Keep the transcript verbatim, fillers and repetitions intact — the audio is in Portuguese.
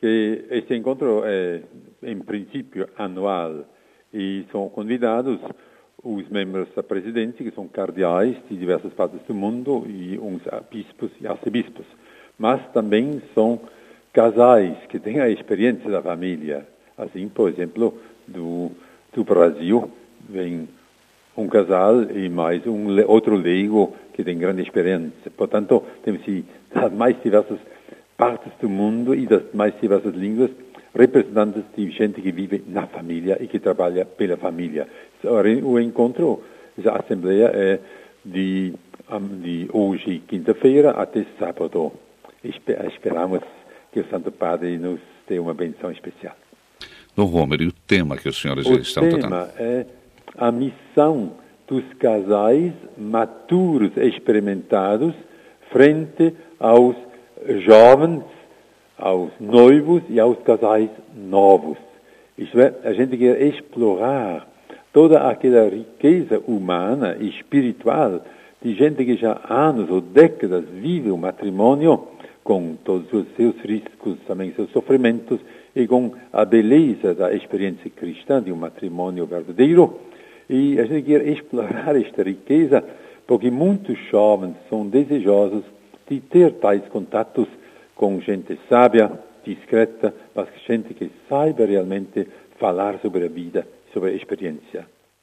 que este encontro é, em princípio, anual e são convidados os membros da presidência, que são cardeais de diversas partes do mundo, e uns bispos e arcebispos. Mas também são casais que têm a experiência da família. Assim, por exemplo, do, do Brasil, vem um casal e mais um outro leigo que tem grande experiência. Portanto, temos das mais diversas partes do mundo e das mais diversas línguas, representantes de gente que vive na família e que trabalha pela família. O encontro, essa assembleia é de, de hoje, quinta-feira, até sábado. Esperamos que o Santo Padre nos dê uma benção especial. Dom Romer, e o tema que os senhores o estão tratando? O tema é a missão dos casais maturos, experimentados, frente aos jovens, aos noivos e aos casais novos. Isto é, a gente quer explorar toda aquela riqueza humana e espiritual de gente que já há anos ou décadas vive o matrimônio com todos os seus riscos, também seus sofrimentos, e com a beleza da experiência cristã de um matrimônio verdadeiro. E a gente quer explorar esta riqueza porque muitos jovens são desejosos de ter tais contatos com gente sábia, discreta, mas gente que saiba realmente falar sobre a vida, sobre a experiência.